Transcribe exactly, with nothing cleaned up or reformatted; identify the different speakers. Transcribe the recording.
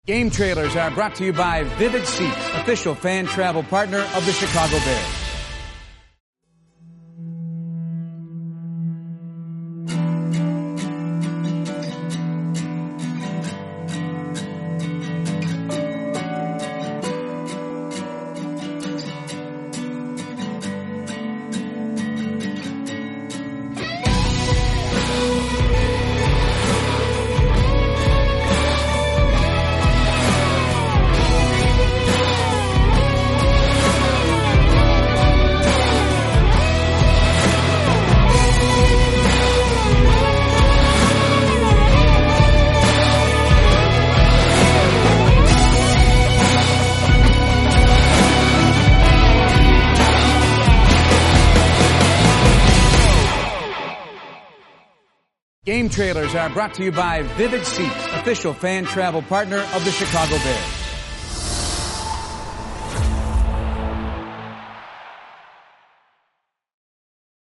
Speaker 1: Game trailers are brought to you by Vivid Seats, official fan travel partner of the Chicago Bears. Game trailers are brought to you by Vivid Seats, official fan travel partner of the Chicago Bears.